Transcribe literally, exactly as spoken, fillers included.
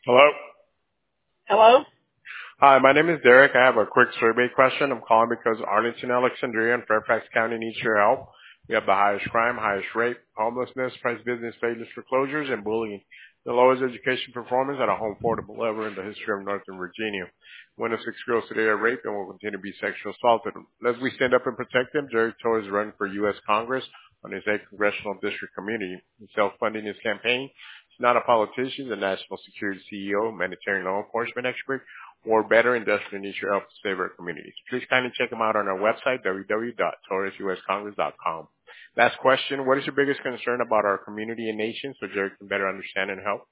Hello. Hello? Hi, my name is Derek. I have a quick survey question. I'm calling because Arlington, Alexandria, and Fairfax County needs your help. We have the highest crime, highest rape, homelessness, price business failures, foreclosures, and bullying. The lowest education performance at a home affordable level in the history of Northern Virginia. One of six girls today are raped and will continue to be sexually assaulted. As we stand up and protect them, Jerry Torres is running for U S Congress on his eighth congressional district community. He's self-funding his campaign. He's not a politician, he's a national security C E O, humanitarian law enforcement expert, or better, and desperately needs your help to save our communities. Please kindly check them out on our website, w w w dot torres u s congress dot com. Last question, what is your biggest concern about our community and nation so Jerry can better understand and help?